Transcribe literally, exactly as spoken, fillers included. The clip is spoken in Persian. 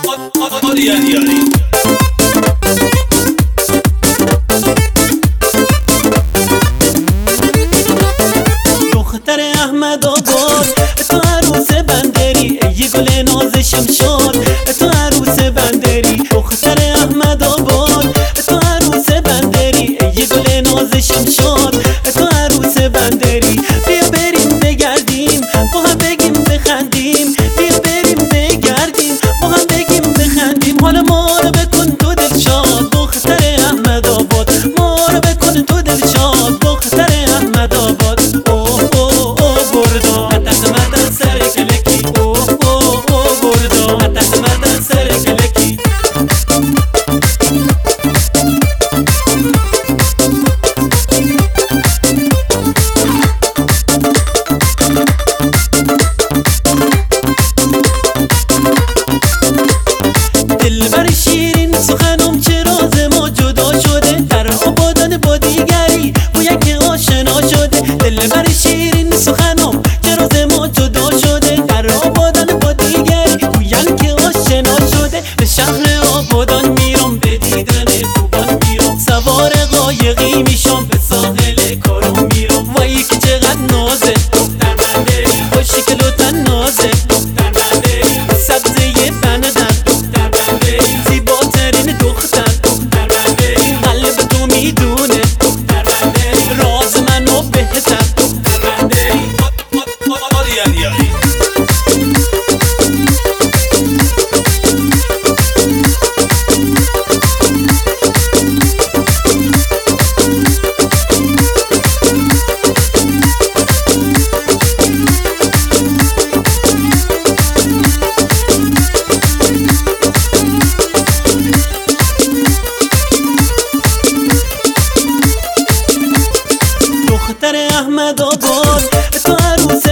یاری یاری دختر احمد آباد تو عروس بندری، ای گل نازشم شاد تو عروس بندری. دختر احمد آباد تو عروس بندری، ای گل نازشم شاد تو عروس بندری. بیا بریم بگردیم با هم بگیم بخندیم، بیا بریم بگردیم با هم بگیم بخندیم. حالا ما رو بکن تو دل شاد دختر احمد آباد، ما رو بکن تو دل شاد دختر احمد آباد. اوه اوه اوه بردا اتت مردن سر کلکی، اوه اوه اوه بردا اتت مردن سر کلکی. دلبر شیرین سخنم چه راز ما جدا شده، در آبادان با دیگری با یک آشنا شده. دلبر شیرین سخنم چه راز ما جدا شده، در آبادان با دیگری گوین که آشنا شده. به شهر آبادان میرم به دیدن خوبان میرم، سوار قایقی میشم به ساحل کارم میرم. وای که چقدر نازه دختر بندری، خوشگل و تنازه دختر بندری، سبزه بندر دختر بندری، زیباترین دختر دختر بندری. قلب تو میدونه دختر بندری، راز منو بهتر دختر بندری. یاری یاری دختر احمد آباد تو عروس